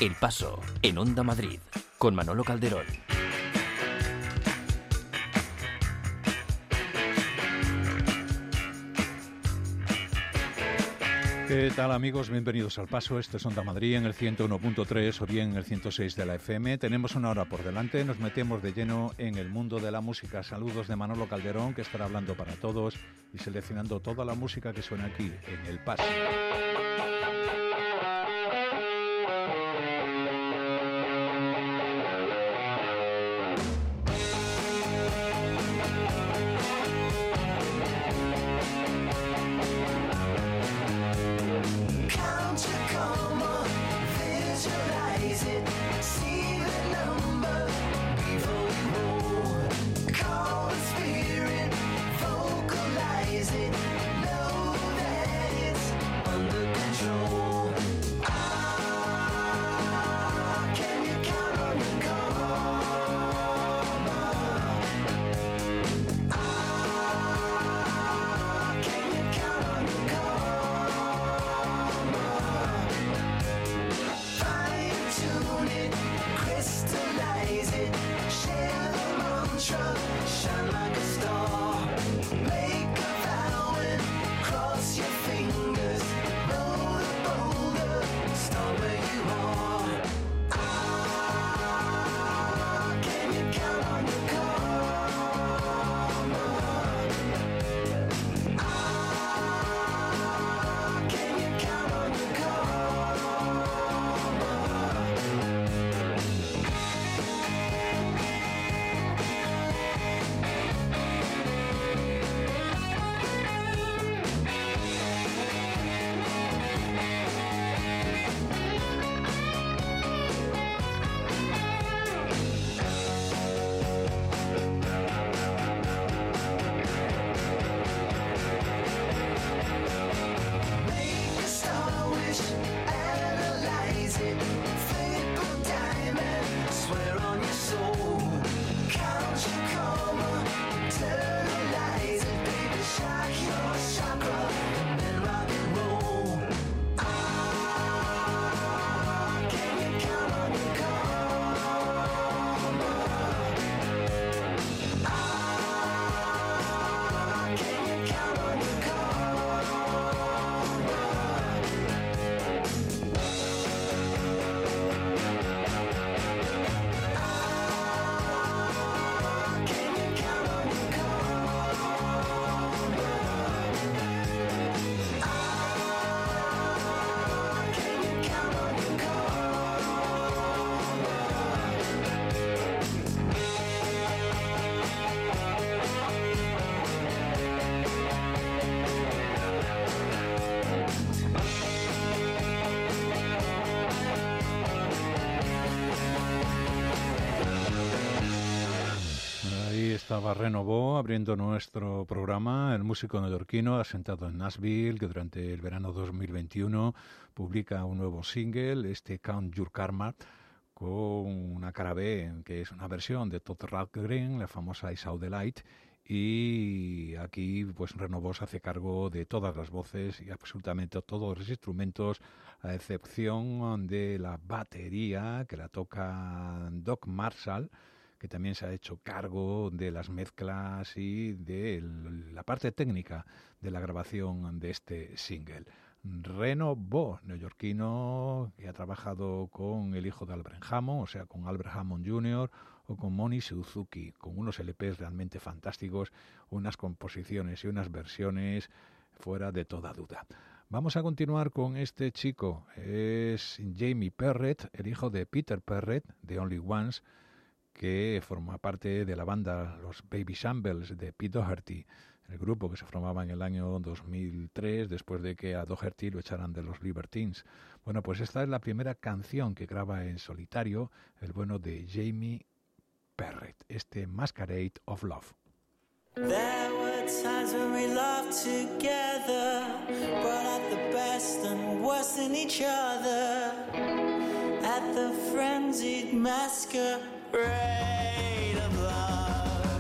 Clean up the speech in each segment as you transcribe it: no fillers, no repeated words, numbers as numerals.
El Paso, en Onda Madrid, con Manolo Calderón. ¿Qué tal, amigos? Bienvenidos al Paso. Este es Onda Madrid en el 101.3 o bien en el 106 de la FM. Tenemos una hora por delante. Nos metemos de lleno en el mundo de la música. Saludos de Manolo Calderón, que estará hablando para todos y seleccionando toda la música que suena aquí en El Paso. Estaba Renovó abriendo nuestro programa, el músico neoyorquino asentado en Nashville, que durante el verano 2021 publica un nuevo single, Count Your Karma, con una cara B, que es una versión de Todd Rundgren, la famosa I Saw the Light, y aquí pues Renovó se hace cargo de todas las voces y absolutamente todos los instrumentos, a excepción de la batería, que la toca Doc Marshall, que también se ha hecho cargo de las mezclas y de la parte técnica de la grabación de este single. Renovó, neoyorquino, que ha trabajado con el hijo de Albert Hammond, o sea, con Albert Hammond Jr., o con Moni Suzuki, con unos LPs realmente fantásticos, unas composiciones y unas versiones fuera de toda duda. Vamos a continuar con este chico. Es Jamie Perrett, el hijo de Peter Perrett, de Only Ones, que forma parte de la banda Los Baby Shambles de Pete Doherty, el grupo que se formaba en el año 2003 después de que a Doherty lo echaran de los Libertines. Bueno, pues esta es la primera canción que graba en solitario el bueno de Jamie Perrett, Masquerade of Love. There were times when we loved together, but at the best and worst in each other, at the frenzied masquerade of love.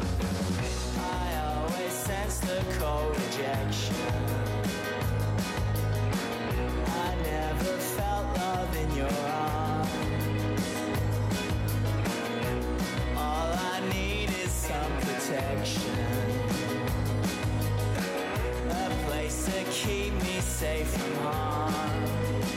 I always sense the cold rejection. I never felt love in your arms. safe from harm.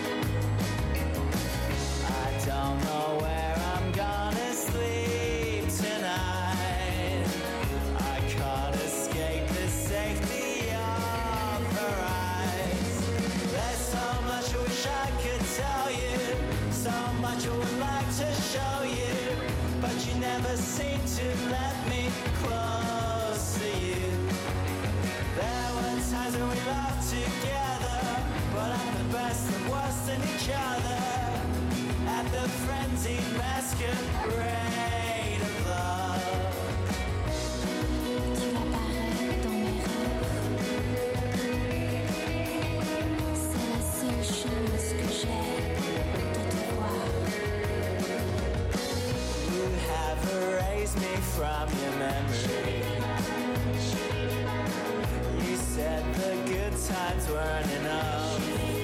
I don't know where I'm gonna sleep tonight. I can't escape the safety of her eyes. There's so much I wish I could tell you, so much I would like to show you, but you never seem to let me close to you. There were times when we laughed together, but at the best and worst in each other, at the frenzied masquerade of love. Tu apparais dans mes rêves. C'est la seule chose que j'ai de te voir. You have erased me from your memory. You said the good times weren't enough,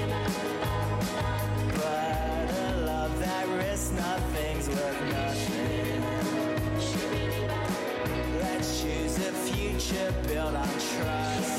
but a love that risks nothing's worth nothing. Let's choose a future built on trust.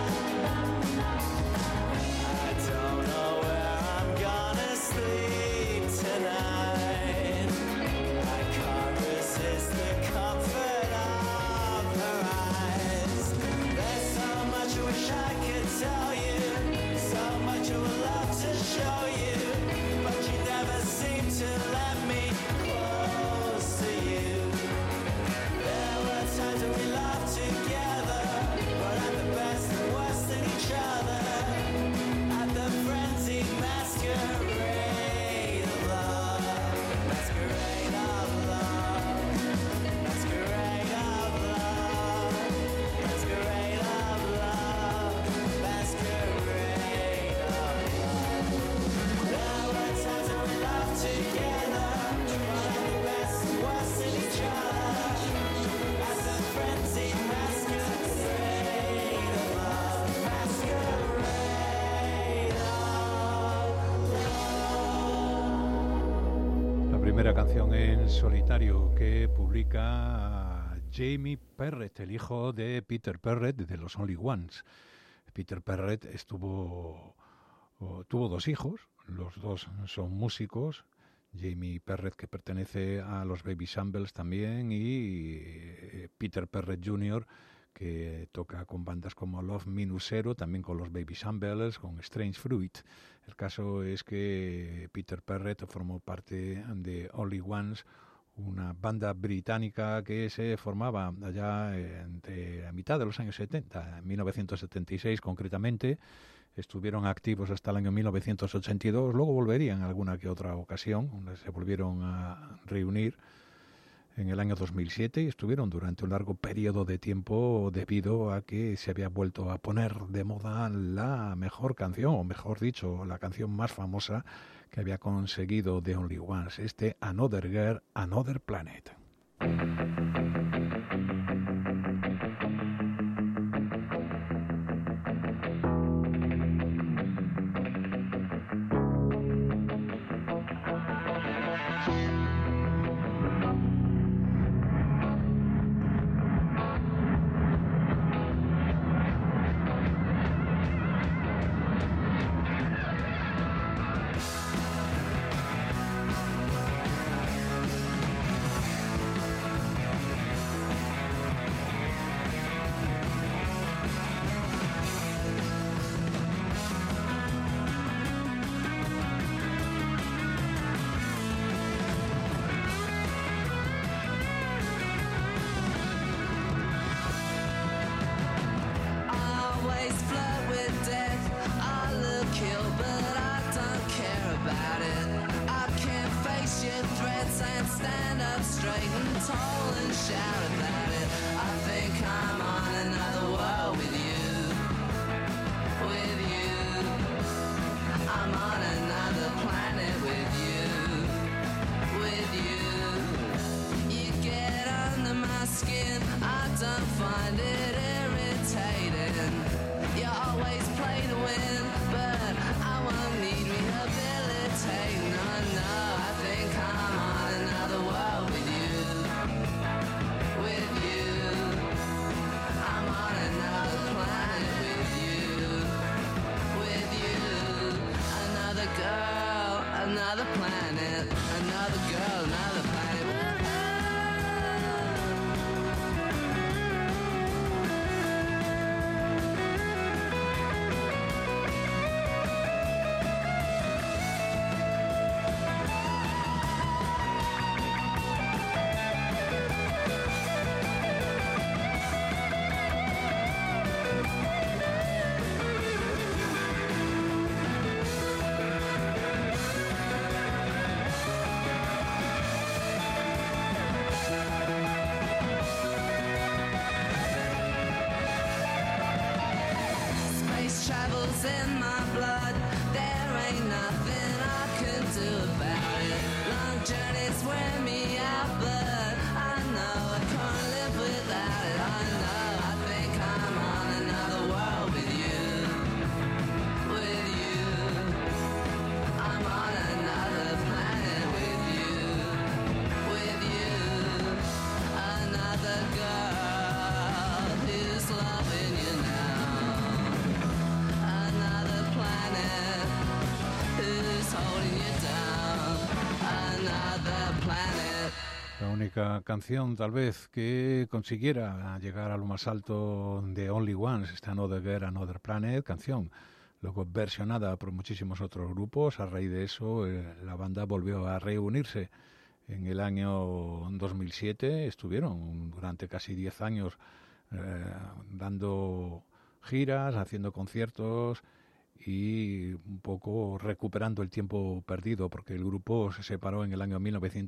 I don't know where I'm gonna sleep tonight. I can't resist the comfort of her eyes. There's so much I wish I could tell you, so much I would love to show you, but you never seem to let me close to you. There were times when we laughed together, but at the best and worst in each other, at the frenzied masquerade of love. Masquerade of love. Masquerade of love. Masquerade of love. Masquerade of love. There were times when we laughed together, but at the best and worst in each other, at the frenzied masquerade of love. Masquerade of love. La primera canción en solitario que publica Jamie Perrett, el hijo de Peter Perrett de los Only Ones. Peter Perrett tuvo dos hijos, los dos son músicos. Jamie Perrett, que pertenece a los Baby Shambles también, y Peter Perrett Jr., que toca con bandas como Love Minus Zero, también con los Baby Shambles, con Strange Fruit. El caso es que Peter Perrett formó parte de Only Ones, una banda británica que se formaba allá a mitad de los años 70, en 1976 concretamente. Estuvieron activos hasta el año 1982, luego volverían en alguna que otra ocasión, se volvieron a reunir en el año 2007 y estuvieron durante un largo periodo de tiempo debido a que se había vuelto a poner de moda la mejor canción, o mejor dicho, la canción más famosa que había conseguido The Only Ones, Another Girl, Another Planet. I'm on another planet with you. another planet, another girl, another planet. Travels in my blood, there ain't nothing I could do about it. Long journeys wear me out, but I know I can't live without it. I know, I think I'm on another world with you, with you. I'm on another planet with you, with you. Another girl who's loving you now. La única canción tal vez que consiguiera llegar a lo más alto de Only Ones, esta Another Girl, Another Planet, canción luego versionada por muchísimos otros grupos. A raíz de eso la banda volvió a reunirse en el año 2007. Estuvieron durante casi 10 años dando giras, haciendo conciertos y un poco recuperando el tiempo perdido, porque el grupo se separó en el año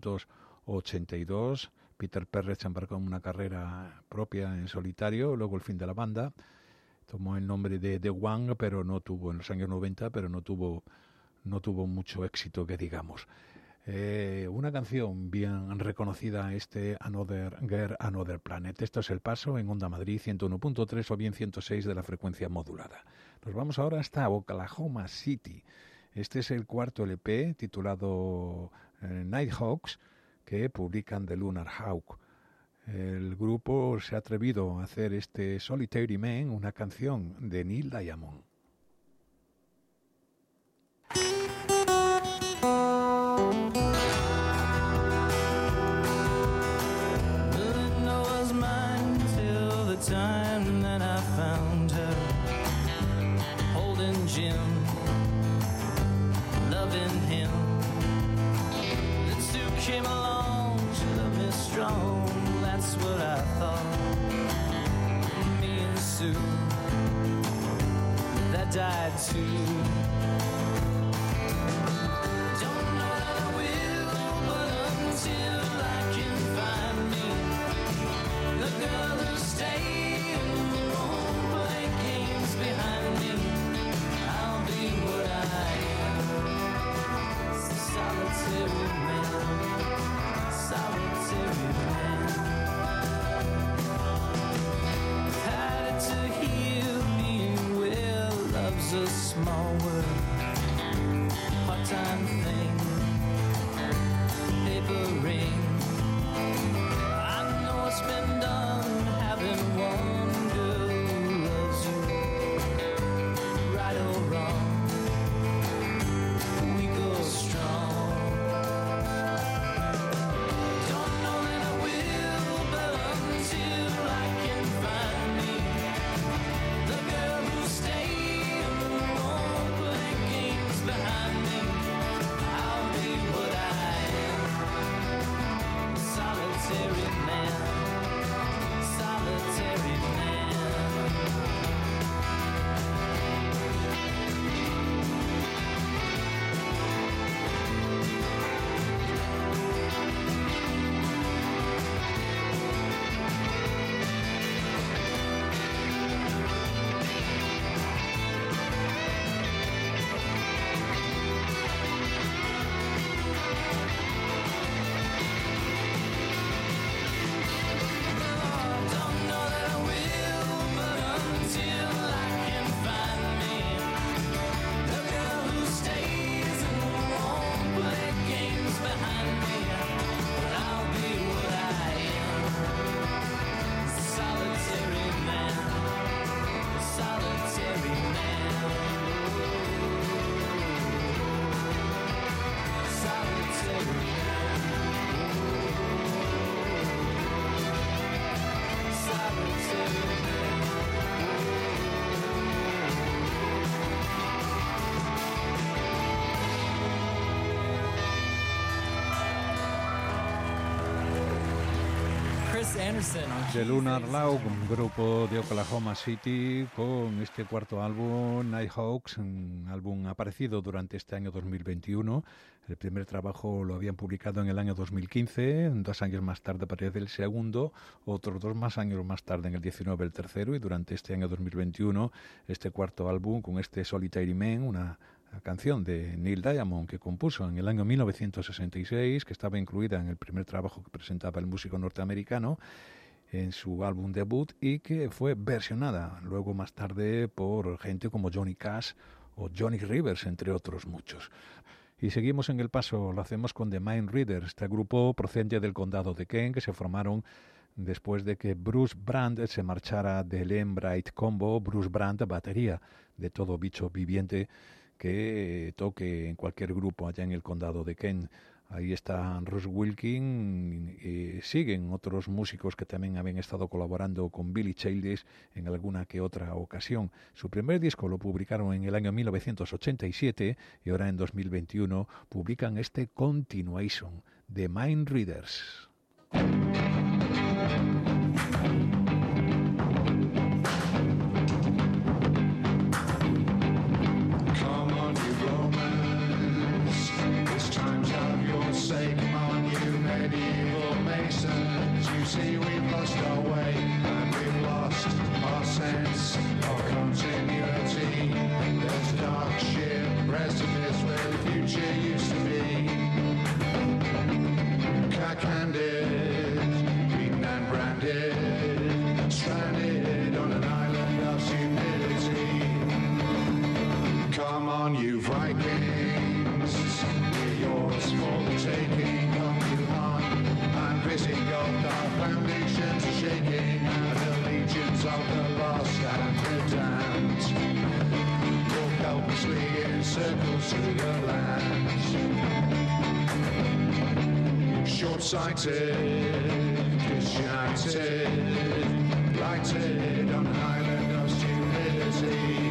1982. Peter Perrett se embarcó en una carrera propia en solitario, luego el fin de la banda. Tomó el nombre de The One, pero no tuvo, en los años 90, pero no tuvo mucho éxito, que digamos. Una canción bien reconocida, Another Girl, Another Planet. Esto es El Paso en Onda Madrid 101.3 o bien 106 de la frecuencia modulada. Nos vamos ahora hasta Oklahoma City. Este es el cuarto LP titulado Nighthawks, que publican The Lunar Hawk. El grupo se ha atrevido a hacer este Solitary Man, una canción de Neil Diamond. Noah's mine till the time that I found her, holding Jim, loving him. Then Sue came along, she loved me strong, that's what I thought. Me and Sue, that died too. Don't know that I will, but until I can find me the girl who stayed and won't play games behind me, I'll be what I am, solitary man, solitary man. Had it to heal, being well, love's a small word, part-time thing, paper ring. I know it's been done, having one girl who loves you, right or wrong, we go strong. Don't know that I will, but until I can find me the girl who stayed and won't play games behind me, I'll be what I am, Anderson on The Lunar Law, un grupo de Oklahoma City, con este cuarto álbum, Nighthawks, un álbum aparecido durante este año 2021. El primer trabajo lo habían publicado en el año 2015, 2 años más tarde aparece el segundo, otros 2 más años más tarde, en el 19, el tercero, y durante este año 2021, este cuarto álbum con este Solitary Man, una canción de Neil Diamond que compuso en el año 1966, que estaba incluida en el primer trabajo que presentaba el músico norteamericano en su álbum debut, y que fue versionada luego más tarde por gente como Johnny Cash o Johnny Rivers, entre otros muchos. Y seguimos en el paso, lo hacemos con The Mind Readers, este grupo procedente del condado de Kent, que se formaron después de que Bruce Brand se marchara del Embright Combo. Bruce Brand, batería de todo bicho viviente que toque en cualquier grupo allá en el condado de Kent. Ahí está Russ Wilkin, siguen otros músicos que también habían estado colaborando con Billy Childish en alguna que otra ocasión. Su primer disco lo publicaron en el año 1987 y ahora en 2021 publican este Continuation, The Mind Readers. See, we've lost our way and we've lost our sense of continuity. There's dark shit precipice where the future used to be. Cat-handed, beaten and branded, stranded on an island of stupidity. Come on, you Vikings, we're yours for the taking. Come you on, I'm busy gold. Foundations are shaking, and the legions of the lost and the damned walk helplessly in circles through the land. Short-sighted, disunited, lighted on an island of stupidity.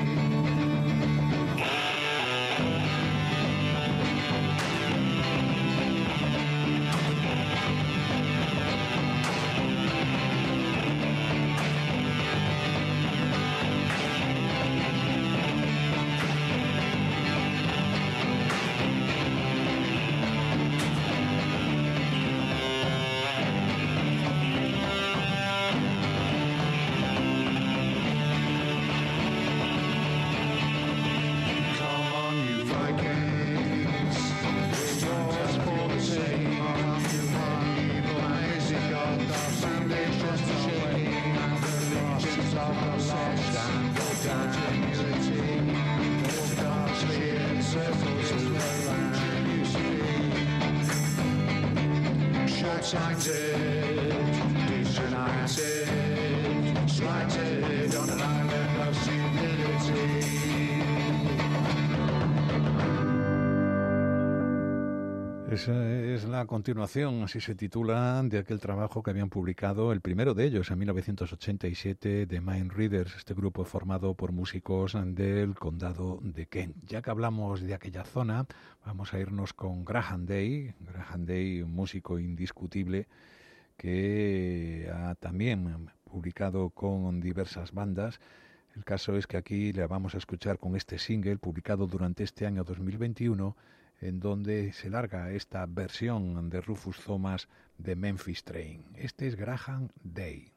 Esa es la continuación, así se titula, de aquel trabajo que habían publicado, el primero de ellos en 1987, The Mind Readers, este grupo formado por músicos del condado de Kent. Ya que hablamos de aquella zona, vamos a irnos con Graham Day, un músico indiscutible que ha también publicado con diversas bandas. El caso es que aquí le vamos a escuchar con este single publicado durante este año 2021, en donde se larga esta versión de Rufus Thomas de Memphis Train. Este es Graham Day.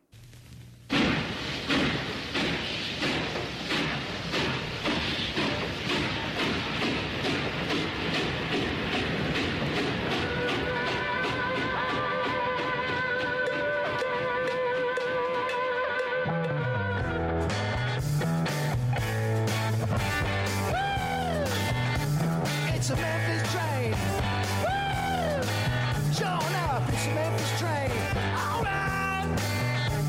It's a Memphis train. Woo! Showing up, it's a Memphis train. All right.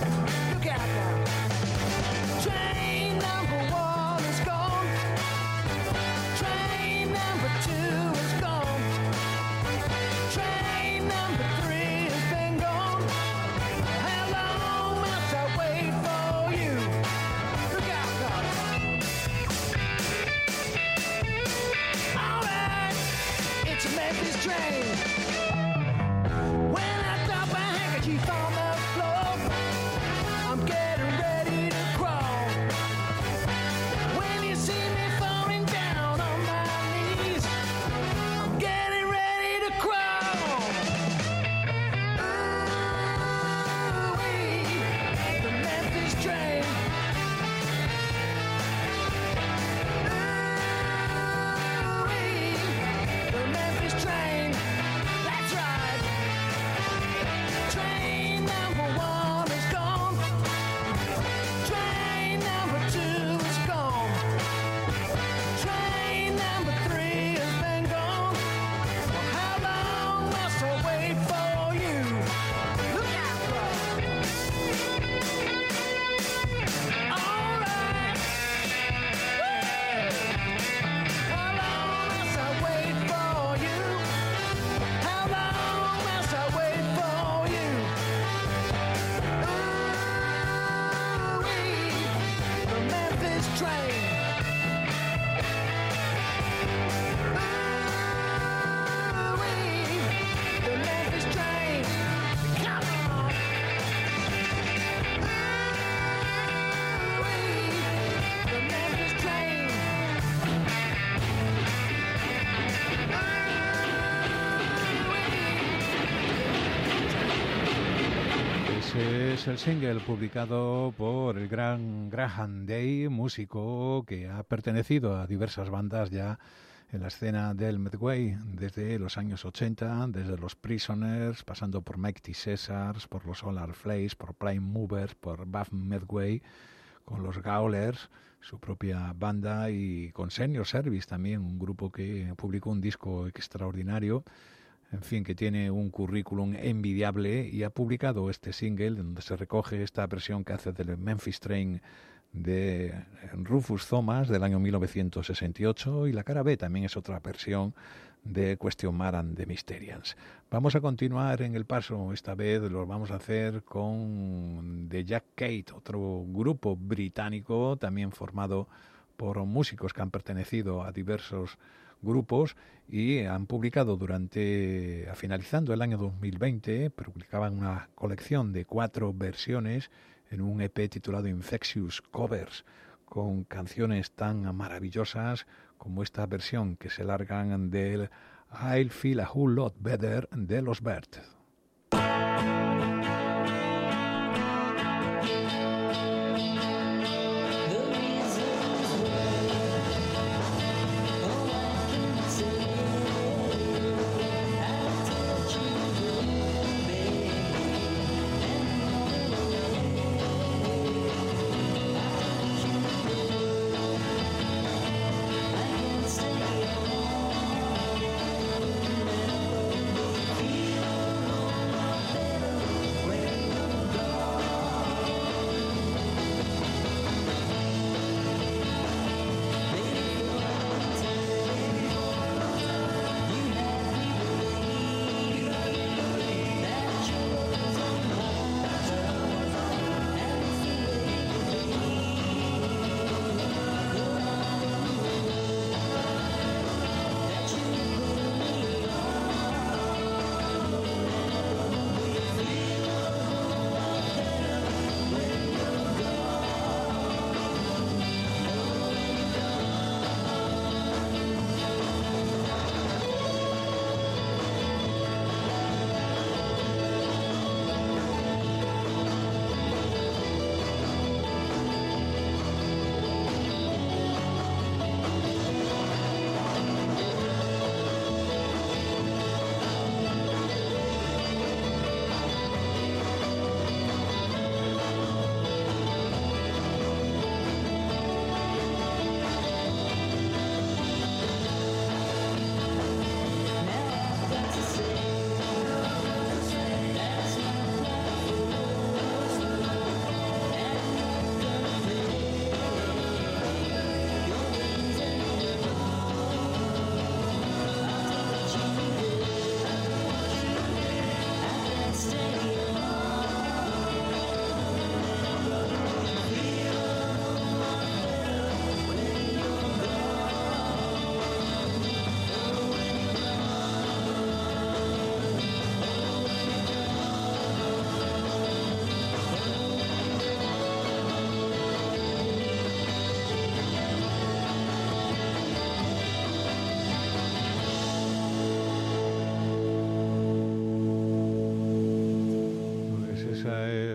I'm getting ready to crawl. When you see me falling down on my knees, I'm getting ready to crawl. Ooh-wee, the Memphis train. Ooh-wee, the Memphis train. That's right. Train number 1 is gone. Train number 2 is gone. Train number 3 has been gone. Well, how long must I wait for you? Look out, bro. All right. Woo! How long must I wait for you? How long must I wait for you? Ooh-wee, the Memphis train. Ooh-wee, the Memphis train. Come on. Ooh-wee, the Memphis train. Ese es el single publicado por el gran Graham Day, músico que ha pertenecido a diversas bandas ya en la escena del Medway desde los años 80, desde los Prisoners, pasando por Mighty Caesars, por los Solar Flames, por Prime Movers, por Buff Medway, con los Gaulers, su propia banda, y con Senior Service también, un grupo que publicó un disco extraordinario. En fin, que tiene un currículum envidiable y ha publicado este single donde se recoge esta versión que hace del Memphis Train de Rufus Thomas del año 1968, y la cara B también es otra versión de Question Mark and the Mysterians. Vamos a continuar en el paso, esta vez lo vamos a hacer con The Jack Cade, otro grupo británico también formado por músicos que han pertenecido a diversos grupos y han publicado finalizando el año 2020, publicaban una colección de 4 versiones en un EP titulado Infectious Covers, con canciones tan maravillosas como esta versión que se largan del I'll Feel a Whole Lot Better de los Birds. Feel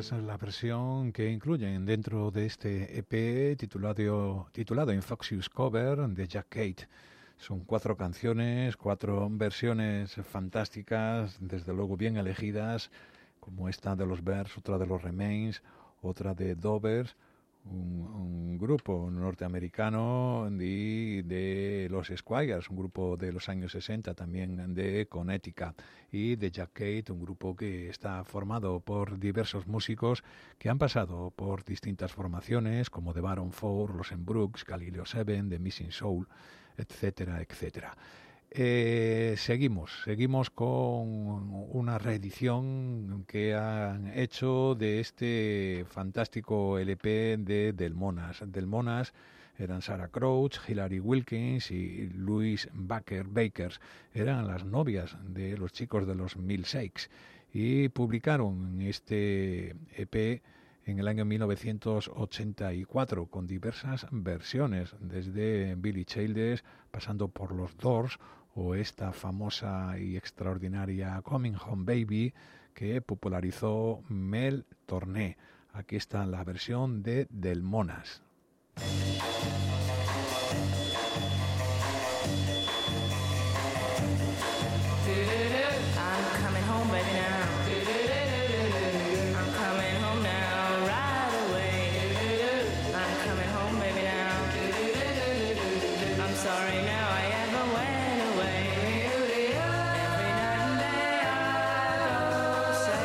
Esa es la versión que incluyen dentro de este EP titulado Infectious Cover de Jack Cade. Son 4 canciones, 4 versiones fantásticas, desde luego bien elegidas, como esta de los Bears, otra de los Remains, otra de Dovers, un grupo norteamericano de los Squires, un grupo de los años 60 también de Connecticut, y de Jack Cade, un grupo que está formado por diversos músicos que han pasado por distintas formaciones como The Baron 4, los Brooks, Galileo 7, The Missing Soul, etcétera, etcétera. Seguimos con una reedición que han hecho de este fantástico LP de Del Monas. Del Monas eran Sarah Crouch, Hilary Wilkins y Louise Bakers. Eran las novias de los chicos de los Milkshakes y publicaron este EP en el año 1984 con diversas versiones, desde Billy Childers, pasando por los Doors, o esta famosa y extraordinaria Coming Home Baby que popularizó Mel Torné. Aquí está la versión de Del Monas. I'm coming home, baby, now. I'm coming home now, right away. I'm coming home, baby, now. I'm sorry now I ever went away. Every night and day I go say,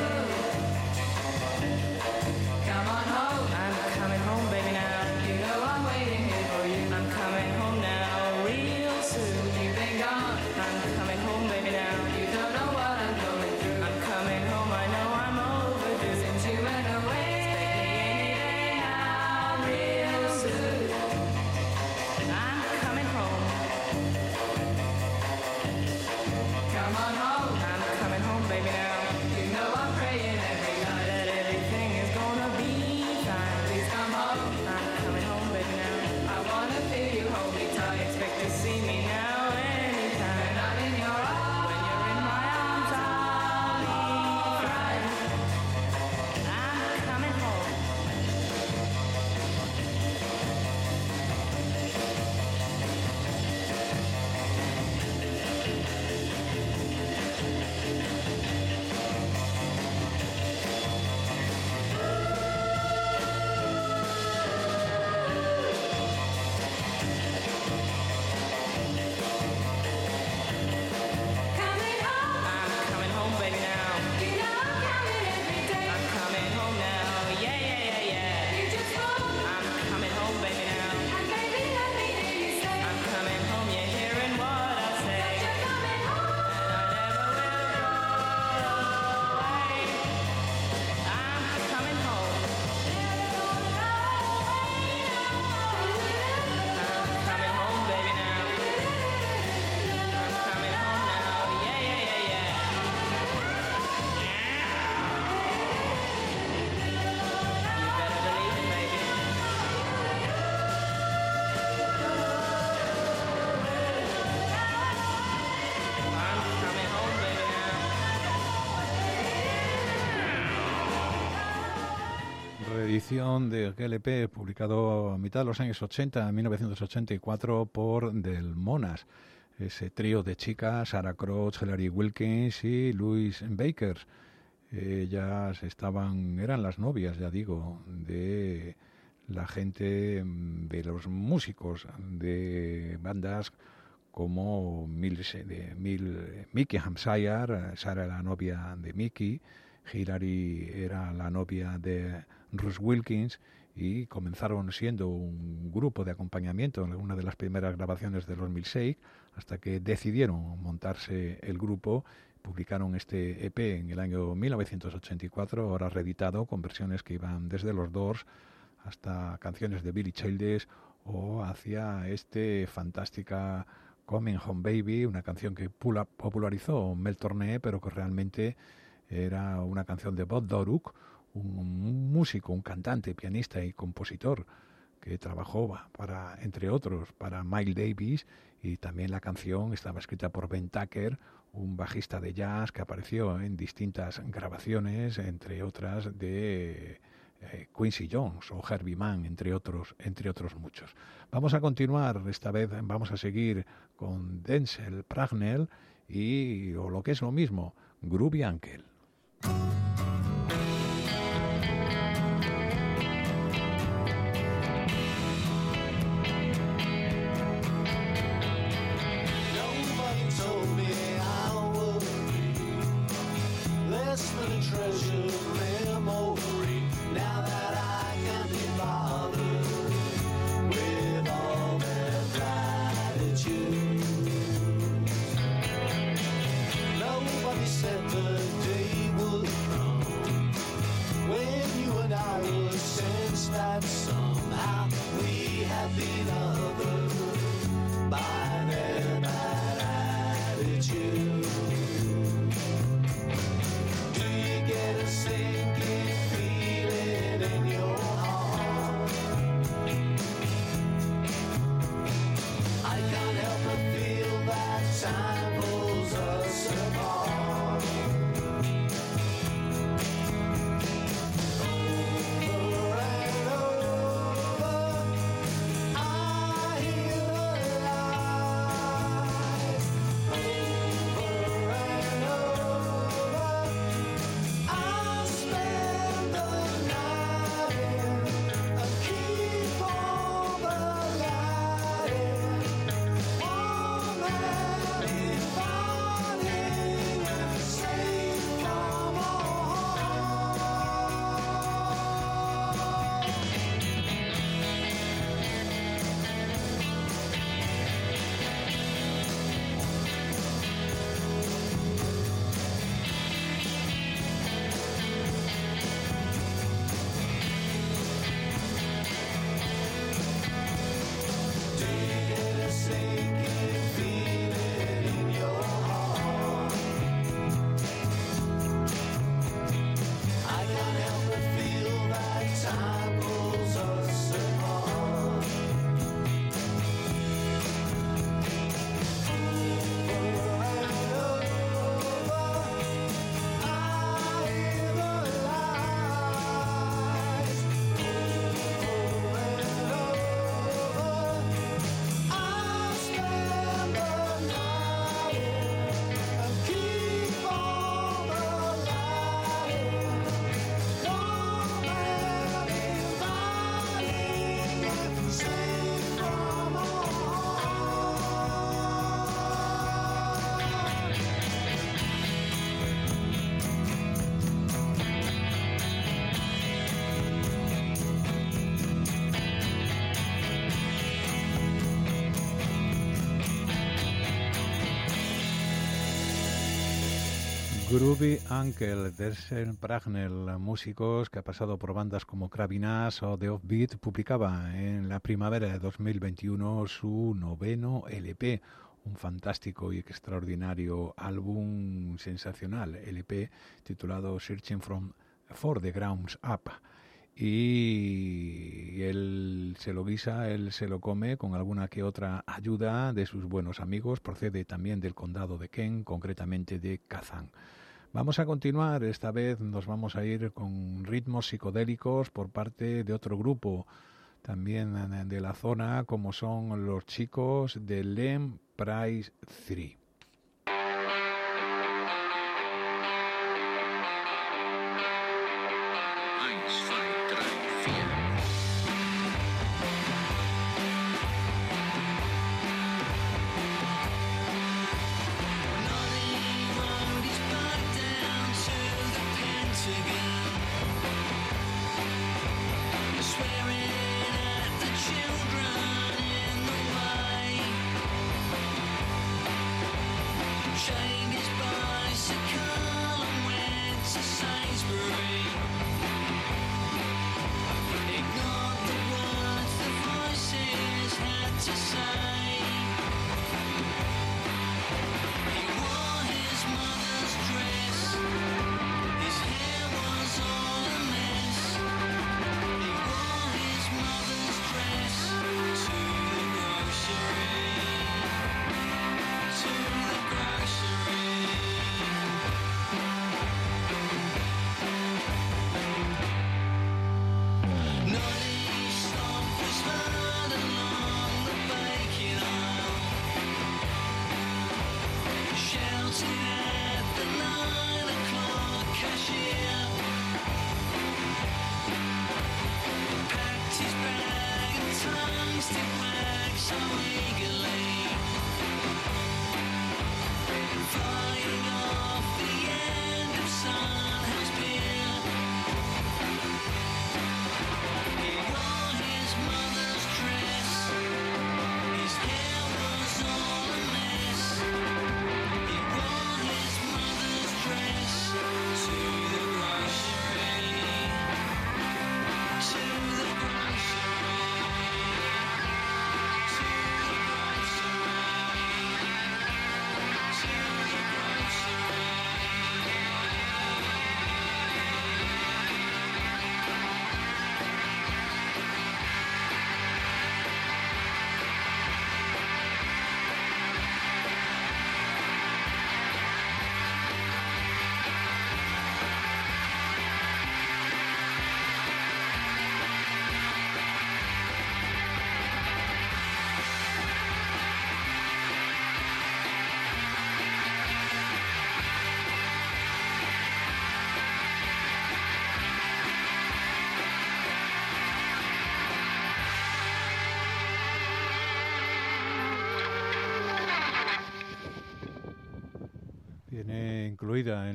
come on home. I'm coming home, baby, now. You know I'm waiting here for you. I'm coming home now, real soon. You've been gone. I'm coming home, baby, now. You don't know what I'm going through. I'm coming home, I know I'm overdue. Since you went away, expect me any day now, real soon. I'm coming home. Come on home. I'm coming home, baby, now. You know I'm praying every night that everything is gonna be fine. Please come home. I'm coming home, baby, now. I wanna feel you hold me tight. Expect to see me now anytime. When I'm in your arms, when you're in my arms, I'll be fine. I'm coming home. Coming home. I'm coming home, baby, now. You know I'm coming every day. I'm coming home now. Yeah, yeah, yeah, yeah. You just won't. I'm coming home, baby, now. And baby, let me hear you say, I'm coming home. You're hearing what I say. That you're coming home. And I never will go away. I'm coming home. I'm coming home, baby, now. I'm coming home now. Yeah, yeah, yeah, yeah. You better believe it, baby. I'm coming home, baby, now. Reedición de aquel EP publicado a mitad de los años 80, en 1984, por Del Monas. Ese trío de chicas, Sarah Crouch, Hilary Wilkins y Louise Bakers. Ellas eran las novias, ya digo, de la gente, de los músicos de bandas como Mickey Hampshire. Sarah era la novia de Mickey, Hilary era la novia de Russ Wilkins, y comenzaron siendo un grupo de acompañamiento en una de las primeras grabaciones de los Milkshake, hasta que decidieron montarse el grupo. Publicaron este EP en el año 1984, ahora reeditado, con versiones que iban desde los Doors hasta canciones de Billy Childers o hacia este fantástica Coming Home Baby, una canción que popularizó Mel Torné, pero que realmente era una canción de Bob Doruk, un músico, un cantante, pianista y compositor que trabajó entre otros, para Miles Davis, y también la canción estaba escrita por Ben Tucker, un bajista de jazz que apareció en distintas grabaciones, entre otras de Quincy Jones o Herbie Mann, entre otros muchos. Vamos a continuar, esta vez vamos a seguir con Denzel Pragnell o lo que es lo mismo, Groovy Uncle. Nobody told me I would be less than a treasured memory. Now that I can't be bothered with all their platitudes. Nobody said the day would come when you and I would sense that somehow we have been othered by their bad attitude. Do you get a sinking feeling in your heart? I can't help but feel that time pulls us apart. Over and over, I hear the lies. Over and over, I spend the night and keep on the lighting. Warm and inviting and safe from all harm. Do you get a sinking feeling in your heart? I can't help but feel that time pulls us apart. Over and over, I hear the lies. Over and over, I spend the night and keep on the lighting. Warm and inviting and safe from all harm. Groovy Uncle, Denzel Pragnell, músicos que ha pasado por bandas como Kravinas o The Offbeat, publicaba en la primavera de 2021 su 9º LP, un fantástico y extraordinario álbum sensacional, LP titulado Searching for the Grounds Up. Y él se lo guisa, él se lo come con alguna que otra ayuda de sus buenos amigos. Procede también del condado de Kent, concretamente de Kazán. Vamos a continuar, esta vez nos vamos a ir con ritmos psicodélicos por parte de otro grupo, también de la zona, como son los chicos de Lem Price 3. Children in the way.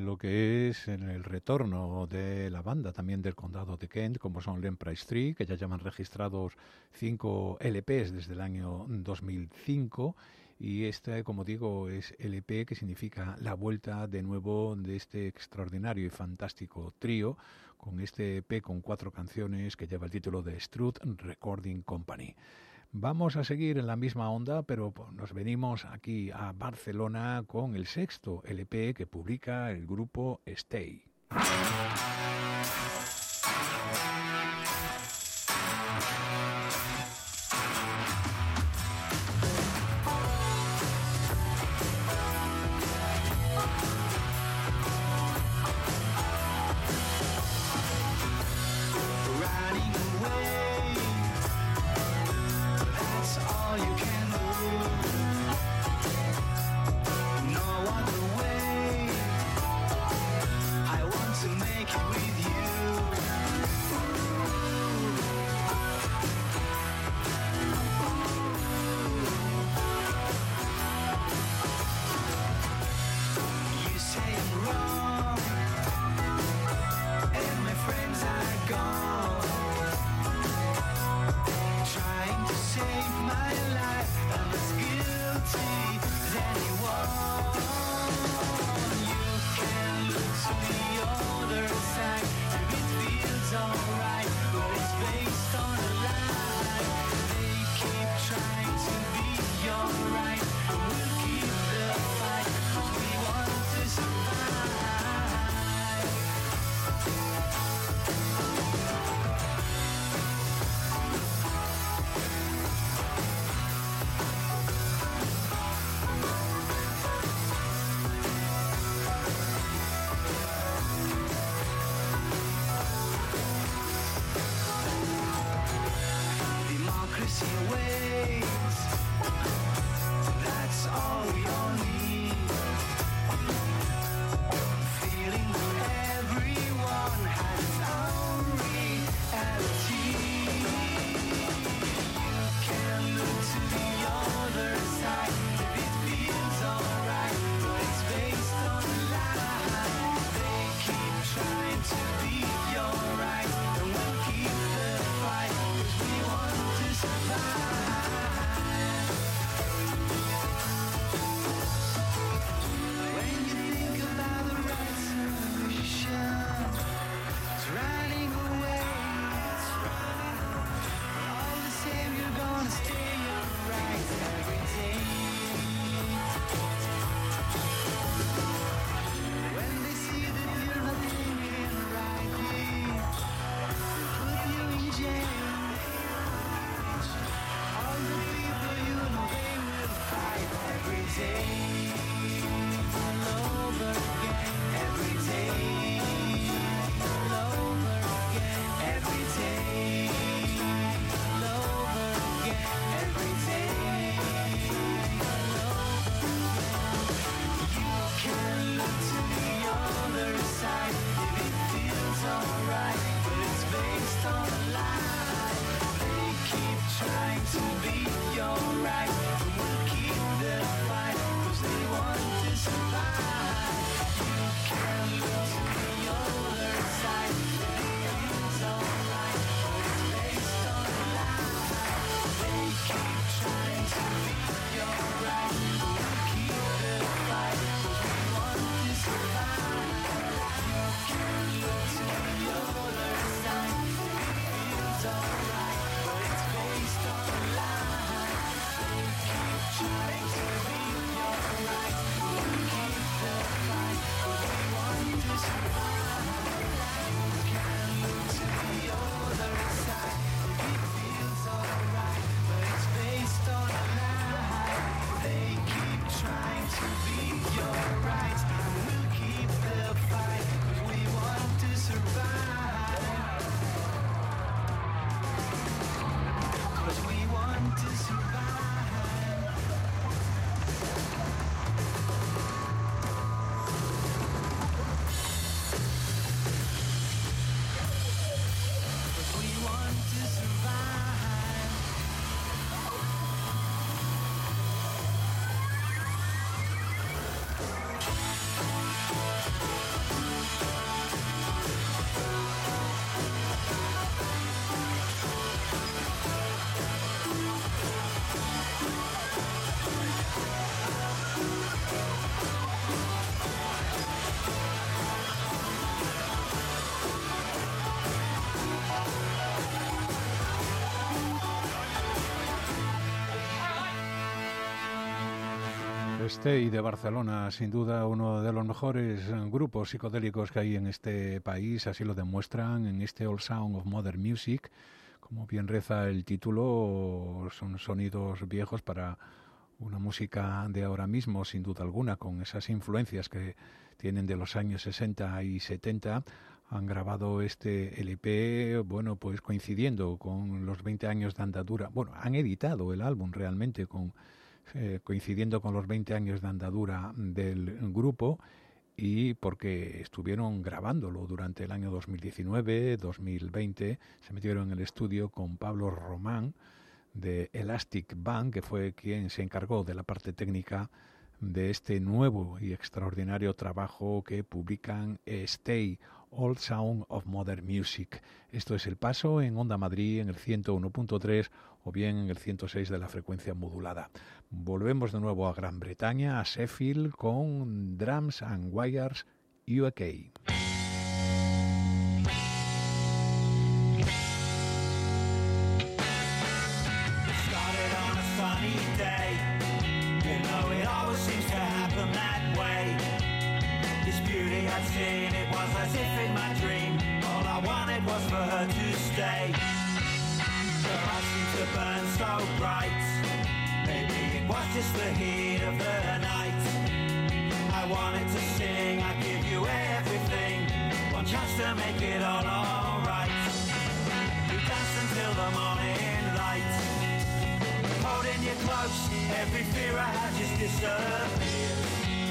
lo que es el retorno de la banda también del condado de Kent, como son Len Price 3, que ya llevan registrados 5 LPs desde el año 2005. Y este, como digo, es LP, que significa la vuelta de nuevo de este extraordinario y fantástico trío, con este EP con 4 canciones que lleva el título de Struth Recording Company. Vamos a seguir en la misma onda, pero nos venimos aquí a Barcelona con el 6º LP que publica el grupo Stay. Running away, that's all you can do. No other way, I want to make it with you. You say I'm wrong, and my friends are gone. Trying to save my life, I'm as guilty as anyone. You can look to the other side if it feels alright, but it's based on a lie. They keep trying to be your right, but we'll keep the fight, 'cause we want to survive. Democracy waits, that's all we all need. Feeling that everyone has its own reality. You can look to the other side if it feels alright, but it's based on a lie. They keep trying to be your right, and we'll keep the fight, 'cause we want to survive. Stay de Barcelona, sin duda uno de los mejores grupos psicodélicos que hay en este país, así lo demuestran en este Old Sound of Modern Music. Como bien reza el título, son sonidos viejos para una música de ahora mismo, sin duda alguna, con esas influencias que tienen de los años 60 y 70. Han grabado este LP, bueno, pues coincidiendo con los 20 años de andadura. Bueno, han editado el álbum realmente coincidiendo con los 20 años de andadura del grupo, y porque estuvieron grabándolo durante el año 2019, 2020, se metieron en el estudio con Pablo Román de Elastic Band, que fue quien se encargó de la parte técnica de este nuevo y extraordinario trabajo que publican Stay, Old Sound of Modern Music. Esto es El Paso en Onda Madrid en el 101.3 o bien en el 106 de la frecuencia modulada. Volvemos de nuevo a Gran Bretaña, a Sheffield, con Drums and Wires UK. Started on a sunny day. You know it always seems to happen that way. This beauty I'd seen, it was as if in my dream. All I wanted was for her to stay. Her eyes seemed to burn so bright. Maybe it was just the heat of the night. I wanted to sing, I'd give you everything. One chance to make it all alright. We danced until the morning light. Holding you close, every fear I had just disappeared.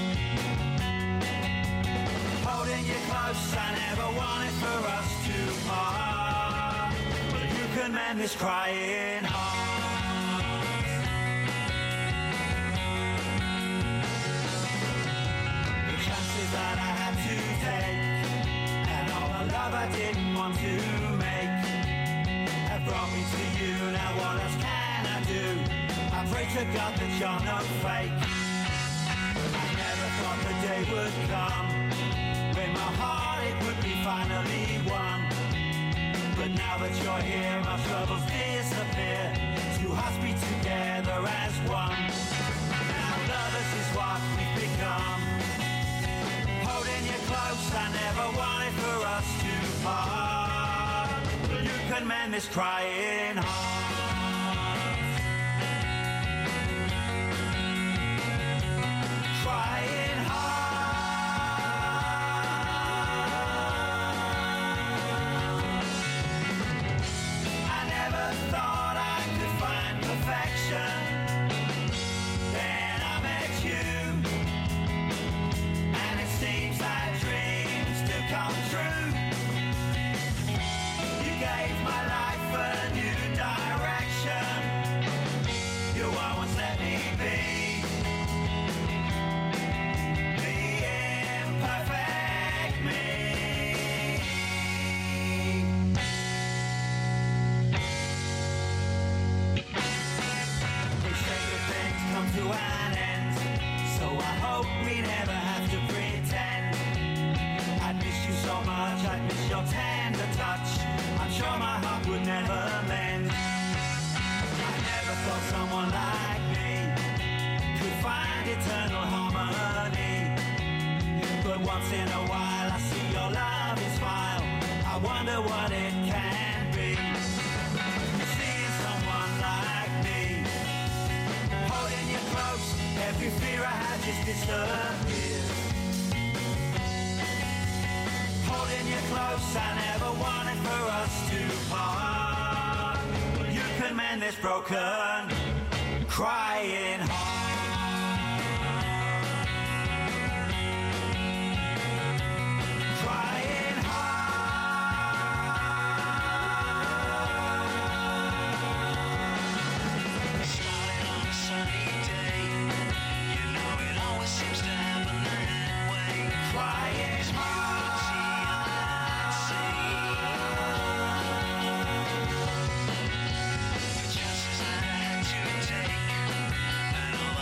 Holding you close, I never wanted for us to part. But you can mend this crying heart. The chances that I had to take, and all the love I didn't want to make, have brought me to you. Now what else can I do? I pray to God that you're not fake. I never thought the day would come when my heart it would be finally won. But now that you're here, my troubles disappear. Two hearts beat together as one. Now lovers is what we've become. Holding you close, I never wanted for us to part. But you can mend this crying heart. Crying heart. I never thought I could find perfection. Then I met you, and it seems that dreams do come true. You gave my life a new direction. You always let me be the imperfect me. They say good things come to an end, so I hope we never have to pretend. I'd miss you so much, I'd miss your tender touch. I'm sure my heart would never mend. I never thought someone like me could find eternal harmony. But once in a while I see your love is smile. I wonder what it can be. Seeing someone like me, holding you close, every fear I had just disappears. Holding you close, I never wanted for us to part. But you can mend this broken, crying heart. Crying heart. Started on a sunny day. You know it always seems to happen that way. Crying heart. The chances that I had to take, and all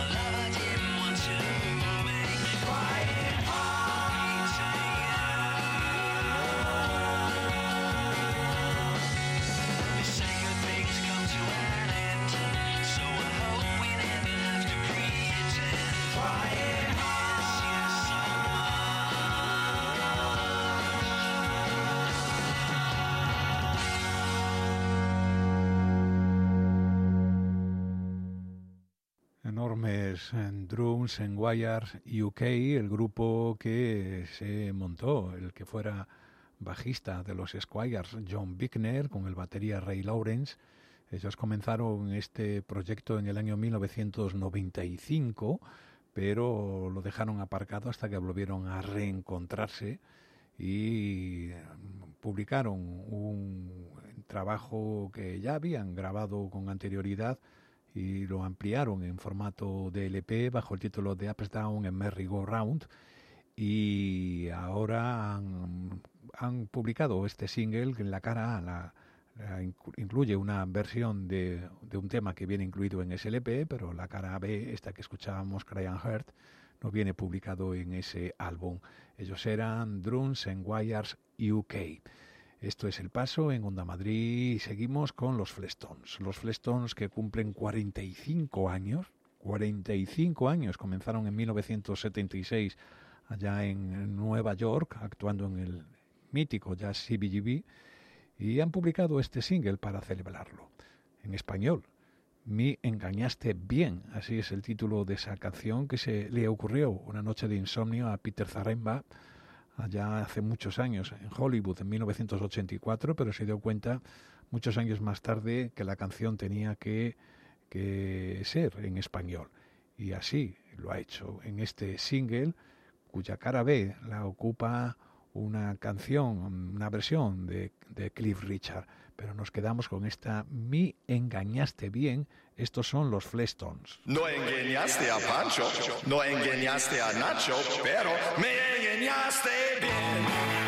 enormes Drums and Wires UK, el grupo que se montó, el que fuera bajista de los Squires, John Bickner, con el batería Ray Lawrence. Ellos comenzaron este proyecto en el año 1995, pero lo dejaron aparcado hasta que volvieron a reencontrarse y publicaron un trabajo que ya habían grabado con anterioridad y lo ampliaron en formato de LP bajo el título de Ups Down and Merry Go Round, y ahora han publicado este single que en la cara A incluye una versión de un tema que viene incluido en ese LP, pero la cara B, esta que escuchábamos, Cry and Hurt, no viene publicado en ese álbum. Ellos eran Drums and Wires UK. Esto es El Paso en Onda Madrid y seguimos con los Flestones. Los Flestones que cumplen 45 años. 45 años, comenzaron en 1976 allá en Nueva York, actuando en el mítico Jazz CBGB, y han publicado este single para celebrarlo. En español, Me engañaste bien, así es el título de esa canción que se le ocurrió una noche de insomnio a Peter Zaremba allá hace muchos años en Hollywood, en 1984, pero se dio cuenta muchos años más tarde que la canción tenía que ser en español, y así lo ha hecho en este single, cuya cara B la ocupa una canción, una versión de Cliff Richard, pero nos quedamos con esta Me engañaste bien. Estos son los Flestones. No engañaste a Pancho, no engañaste a Nacho, pero me engañaste bien.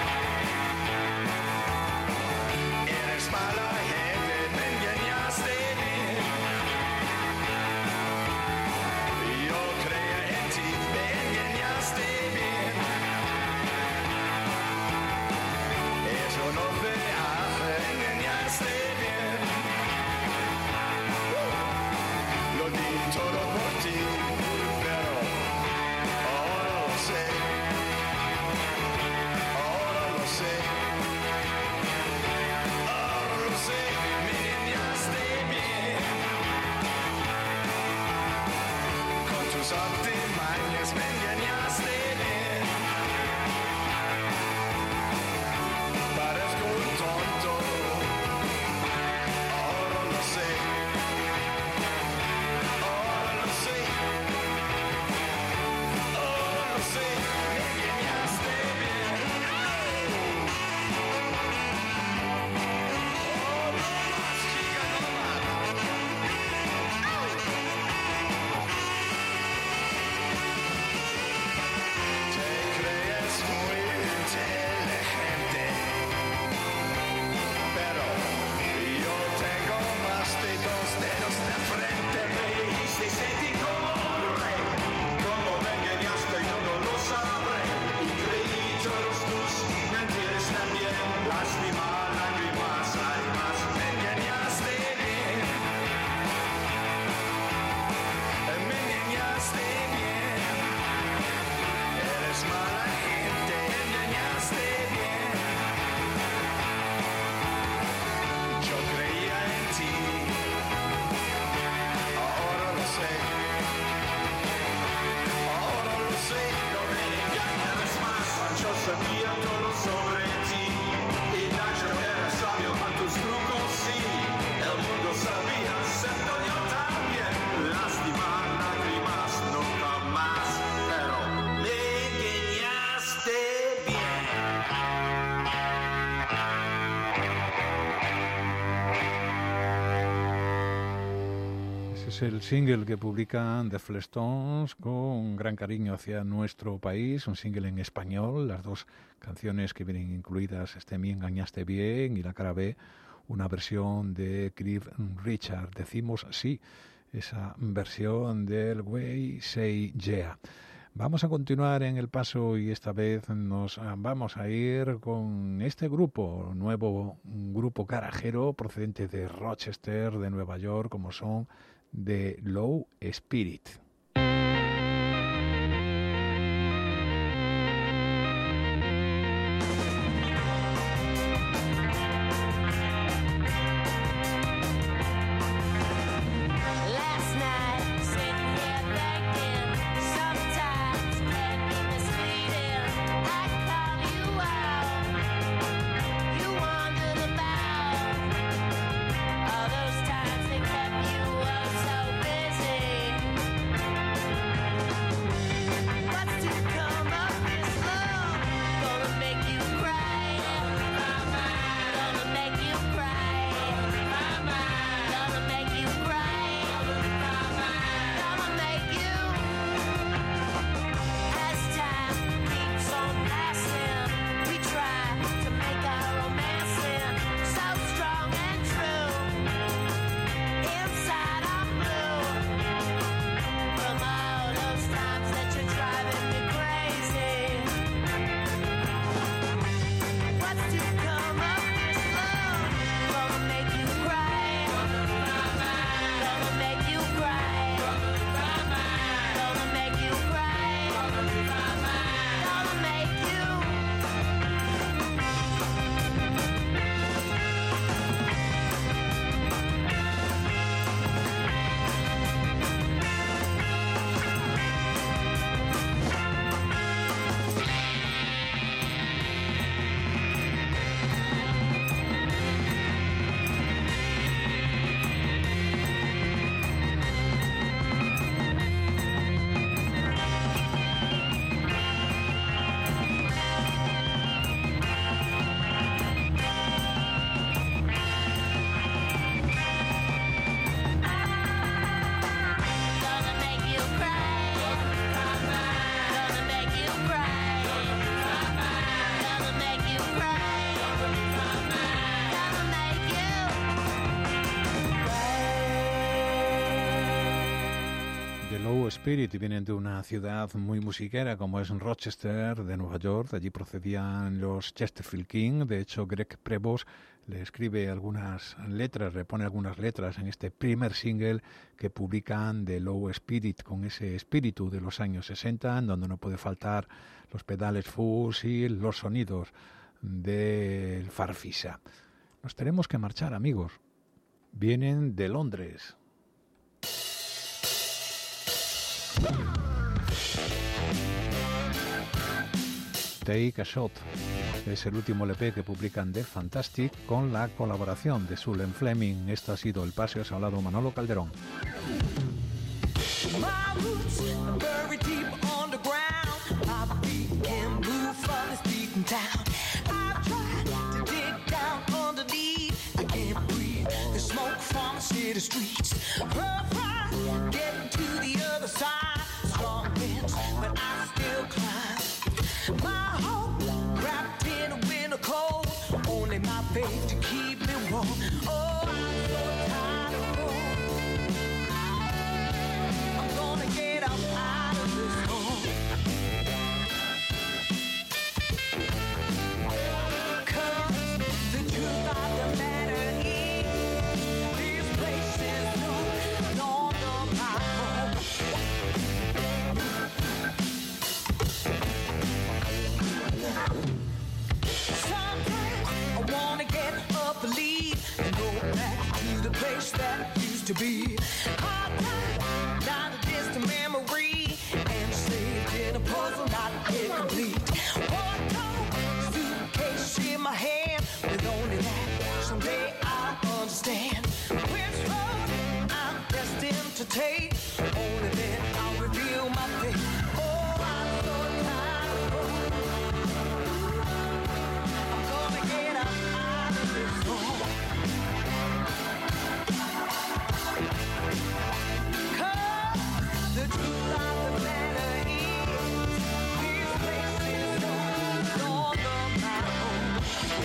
Eres mala gente, me engañaste bien. Yo creía en ti, me engañaste bien. Eso no te hace, me engañaste bien. Lo di todo por ti, pero ahora lo sé. Ahora lo sé. Ahora lo sé, me engañaste bien. Con tus artimañas me engañaste bien. Parezco un tonto. Ahora lo sé. Ahora lo sé. Ahora lo sé, me engañaste bien. Oh, no más, chica, no más. Te crees muy inteligente, pero yo tengo más de 2 dedos de frente. Me hiciste sentir como un rey, como me engañaste yo no lo sabré, y creí todos tus mentiras también. Lástima, lágrimas, lágrimas, me engañaste bien. Me engañaste bien. Eres mala gente, me engañaste bien. Yo creía en ti, ahora lo sé. Ahora lo sé, no me engañas más. Yo sabía todo sobre ti, y Nacho era sabio con tus trucos, sí. El mundo sabía, excepto yo también. Lástima, lágrimas, nunca más, pero me engañaste bien. Ese es el single que publican The Flestones con gran cariño hacia nuestro país, un single en español, las dos canciones que vienen incluidas, Me engañaste bien y la cara B, una versión de Cliff Richard. Decimos sí, esa versión del Way Say Yeah. Vamos a continuar en El Paso y esta vez nos vamos a ir con este grupo, nuevo grupo garajero procedente de Rochester, de Nueva York, como son The Low Spirit. Last night, sitting here Low Spirit vienen de una ciudad muy musiquera como es Rochester, de Nueva York. De allí procedían los Chesterfield King. De hecho, Greg Prevost le escribe algunas letras, le pone algunas letras en este primer single que publican de Low Spirit, con ese espíritu de los años 60, en donde no puede faltar los pedales fuzz y los sonidos del Farfisa. Nos tenemos que marchar, amigos. Vienen de Londres. Take a Shot es el último LP que publican de Fantastic con la colaboración de Sulen Fleming. Esto ha sido El Paseo, os ha hablado Manolo Calderón. My roots are buried deep underground. My feet can move from this beaten town. I've tried to dig down underneath. I can't breathe the smoke from the city streets. Rough ride, getting to the other side. Strong winds, but I still climb. My hope wrapped in a winter cold. Only my faith to keep me warm. Oh, I'm so tired of rolling. I'm gonna get up out of this hole. 'Cause the truth of the matter is, this place is no longer my home. Sometimes I wanna get up and leave and go back to the place that used to be. Hard time, not a distant memory, and saved in a puzzle not yet complete. One cold suitcase in my hand, with only that someday I'll understand which road I'm destined to take. Only then I'll reveal my fate. Oh, I'm so tired of rolling. I'm gonna get up out of this hole. 'Cause the truth of the matter is, this place is no longer my home.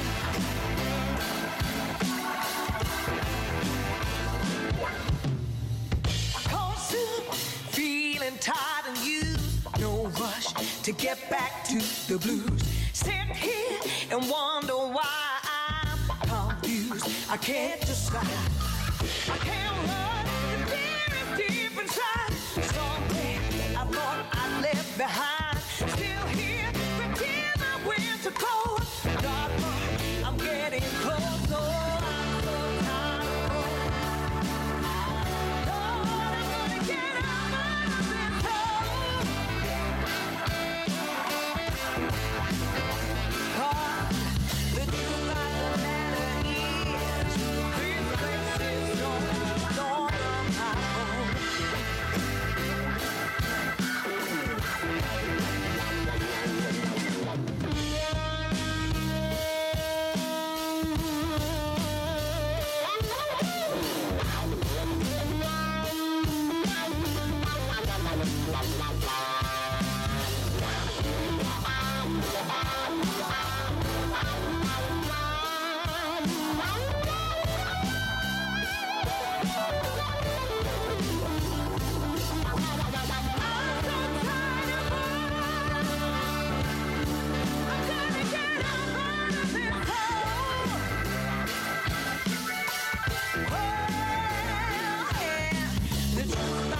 Consumed, feeling tired and used. No rush to get back to the blues. Sit here and wonder why I'm confused. I can't decide. I can't run. The fear is deep inside. Something I thought I left behind. Still here, pretend the winter cold. Dark, I'm getting close. Oh, I'm so tired of rolling. Lord, I'm gonna get out of this hole. The truth of the matter is, this place is no longer my home. The truth